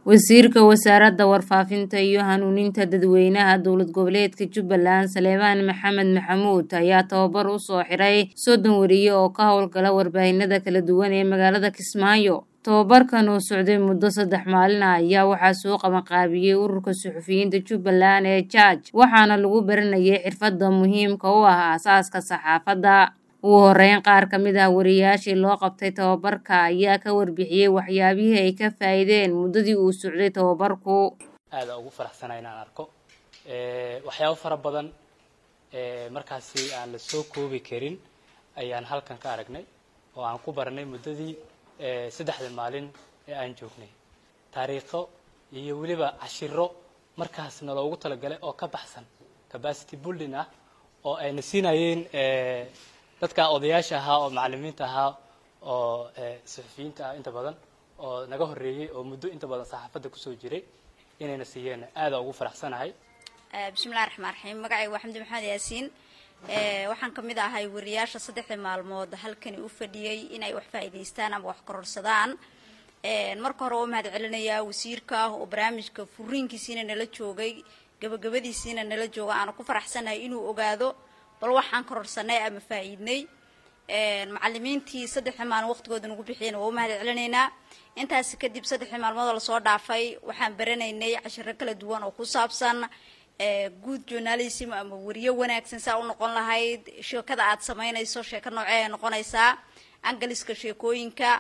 Wasiirka Wasaaradda Warfaafinta iyo Hanuuninta Dadweynaha Dowlad Goboleedka Jubbaland Saleemaan Maxamed Maxamuud ayaa tababar u soo xiray 30 wariye oo ka howlgala warbaahinada kala duwan ee magaalada Kismaayo. Tababarkan oo socday muddo 3 maalin ah ayaa waxaa soo qabanqaabiyay ururka suxufiyiinta Jubbaland ee JAJ waxaana lagu baranayay xirfadda muhiimka u ah aasaaska saxaafadda. ugu horeyn qaar ka mid ah wariyaashii loo qabtay tababarka ayaa ka warbixiyay waxyaabihii ay ka faa'iideen muddadii uu socday tababarku. aad ugu faraxsanahay inaan arko waxyaabo fara badan markaasi aan la soo koobi karin ayaan halkan ka aragnay oo aan ku baranay muddadii 3 maalin ee aan joognay taariikho iyo waliba cashiro markaasna loogu talagalay oo ka baxsan capacity building ah oo ay nasiinayeen dadka odayaasha ahaa oo macallimiinta ahaa oo suxufiyiinta ah inta badan oo naga horeeyay oo muddo inta badan saxaafadda ku soo jiray inayna siiyeen aad ugu faraxsanahay. bismillaahir rahmaanir rahiim magacaygu waa Xamdi Maxamed Yaasiin waxaan ka mid ahay wariyaasha 3 maalmood halkan u fadhiyay inay wax faa'iideystaan ama wax kororsadaan. marka hore waan mahad celinayaa wasiirka oo barnaamijka furiinkiisina nala joogay gabagabadiisina nala jooga aan ku faraxsanahay inuu ogaado bal waxaan kororsanay ama faa'iidnay macallimiintii 3 maalin waqtigooda ugu bixiyeen oo mahad celinaynaa. intaas kadib 3 maalmood la soo dhaafay waxaan baranaynay casharo kala duwan oo ku saabsan good journalism ama wariye wanaagsan saa u noqon lahayd sheekada aad sameynayso sheeko noocee noqonaysaa angaliska sheekooyinka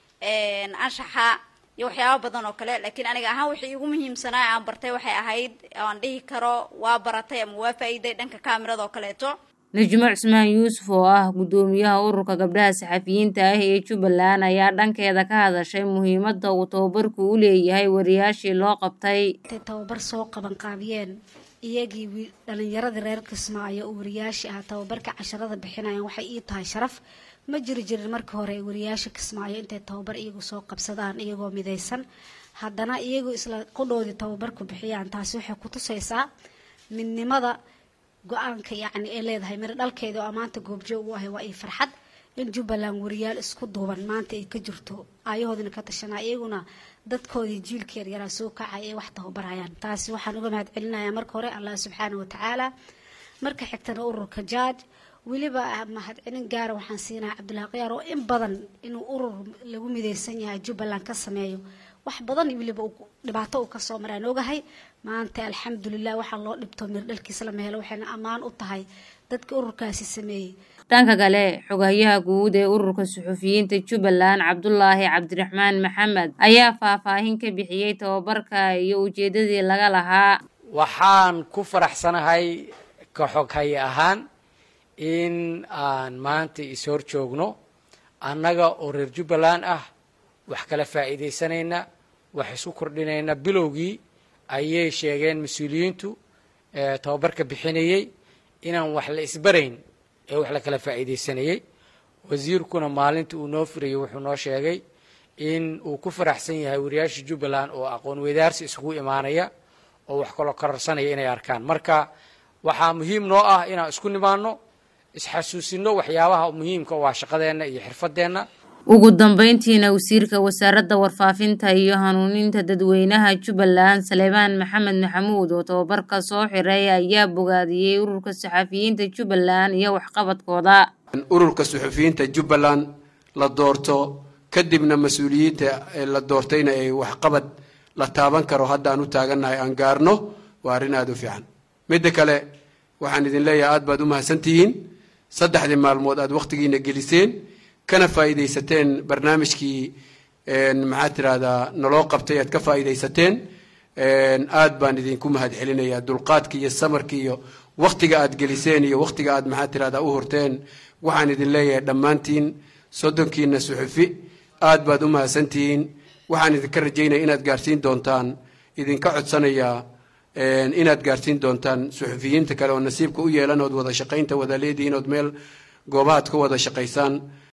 anshaxa iyo waxyaabo badan oo kale laakiin aniga ahaan wixii ugu muhiimsanaa aan bartay waxay ahayd aan dhihi karo waa baratay ama waa faa'iiday dhanka kaamirada oo kaleeto. Najmo Cusmaan Yuusuf oo ah gudoomiyaha ururka gabdhaha saxafiyiinta ah ee Jubbaland ayaa dhankeeda ka hadashay muhiimadda uu tababarku u leeyahay wariyaashii loo qabtay. tababar soo qaban qaabiyeen iyagii dhalinyarada reer Kismaayo oo wariyaashii ah tababarka casharada bixinayaan waxay ii tahay sharaf. ma jirin markii hore wariyaasha Kismaayo intay tababar iyagu soo qabsadaan iyagoo midaysan haddana iyagu isla qodhoodii tababarku bixiyaan taasi waxay ku tusaysaa midnimada go'aanka yacni ee leedahay mar dhalkeeda oo maanta goobjoog u ah waa ay farxad in Jubbaland wariyaal isku duuban maanta ay ka jirto ayahoodina ka tashanaa iyaguna dadkoodii jiilkeer yara soo kacay ee wax tababarayaan taasi waxaan uga mahad celinayaa marka hore Allah subhanahu wa ta'ala marka xigtana ururka JAJ waliba mahad celin gaar waxaan siinaa Cabdullaahi Qiyaar oo in badan inuu urur lagu midaysan yahay Jubbaland ka sameeyo wax badan waliba dhibaato uu ka soo maraan ogahay maanta alxamdulillah waxa loo dhibto mir dhalkiisa la meelo waxayna amaan u tahay dadka ururkaasi sameeyay. dhanka kale xogayaha guud ee ururka suxufiyiinta Jubbaland Cabdullaahi Cabdiraxmaan Maxamed ayaa faahfaahin ka bixiyay tababarka iyo ujeedadii laga lahaa. waxaan ku faraxsanahay ka xoghay ahaan in aan maanta isor joogno annaga oo reer Jubbaland ah wax kala faa'iideysanayna wax isku kordhinayna bilowgii ayay sheegeen mas'uuliyiintu tababarka bixinayay inaan wax la isbarayn ee wax la kala faa'iideysanayay wasiirkuna maalintii uu noo furiyay wuxuu noo sheegay in uu ku faraxsan yahay wariyaasha Jubbaland oo aqoon wadaarsi isugu imaanaya oo wax kala kororsanaya inay arkaan marka waxaa muhiim noo ah inaan isku nimaano isxasuusino waxyaabaha muhiimka waa shaqadeena iyo xirfadeena. ugu dambeyntiina wasiirka Wasaaradda Warfaafinta iyo Hanuuninta Dadweynaha Jubbaland Saleemaan Maxamed Maxamuud oo tababarka soo xiray ayaa bogaadiyay ururka saxafiyiinta Jubbaland iyo waxqabadkooda. ururka suxufiyiinta Jubbaland la doorto kadibna mas'uuliyiinta la doortayna ay waxqabad la taaban karo hadda aan u taaganahay aan gaarno waa arrin aad u fiican. mid kale waxaan idin leeyahay aad baad u mahadsantihiin 3 maalmood aad waqtigiina geliseen kana faa'iideysateen barnaamijkii maxaa tiraahdaa naloo qabtay aad ka faa'iideysateen aad baan idinku mahad celinayaa dulqaadka iyo samarka iyo waqtiga aad geliseen iyo waqtiga aad maxaa tiraahdaa u horteen waxaan idin leeyahay dhammaantiin 30kiina suxufi aad baad u mahadsantihiin waxaan idinka rajaynayaa inaad gaarsiin doontaan idinka codsanayaa inaad gaarsiin doontaan suxufiyiinta kale oo nasiibka u yeelanood wada shaqaynta wada leedihiin ood meel goobaad ka wada shaqaysaan